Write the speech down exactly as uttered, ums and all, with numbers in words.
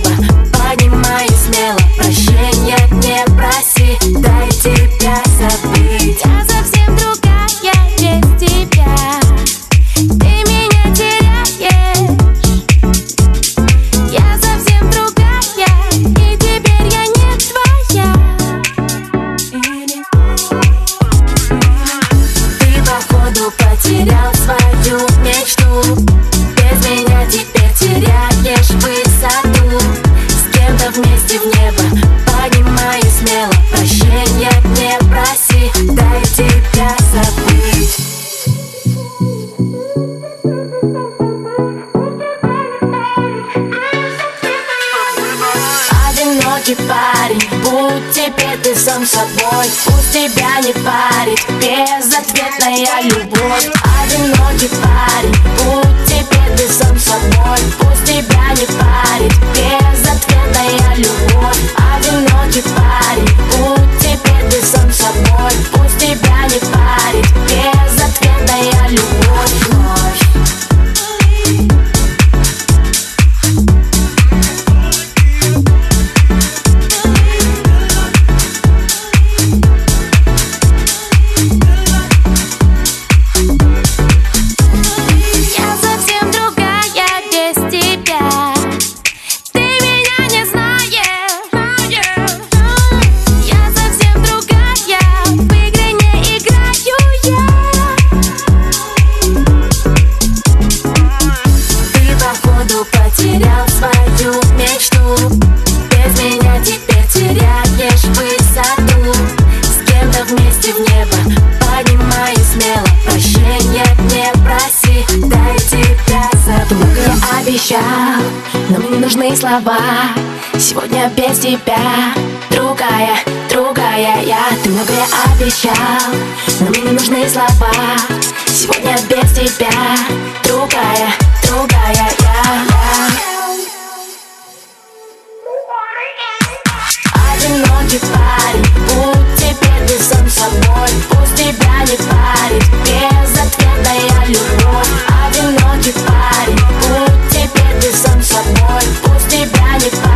Поднимай смело, прощения не проси, дай тебя забыть. Я совсем другая без тебя, ты меня теряешь. Я совсем другая, и теперь я не твоя. Ты походу потерял свою мечту, без меня теперь теряешь высоту. С кем-то вместе в небо, поднимай смело, прощения не проси, дай тебя забыть. Одинокий парень, будь теперь ты сам собой, пусть тебя не парит безответная любовь. Одинокий парень, будь теперь ты сам собой, пусть тебя не парит безответная любовь. Одинокий парень, будь теперь ты сам собой, пусть тебя не парит безответная любовь. Я совсем другая без тебя, ты меня не знаешь. Я совсем другая, в игры не играю я. Ты походу потерял свою мечту, без меня теперь теряешь высоту. С кем-то вместе в небо, поднимай смело, прощения не проси, дай тебя забыть. Я обещал, но мне не нужны слова, сегодня без тебя другая, другая я. Ты многое обещал, но мне не нужны слова, сегодня без тебя другая, другая я. Одинокий парень, будь теперь ты сам собой, пусть тебя не парит безответная любовь. Одинокий парень, будь теперь ты сам собой, пусть тебя не парит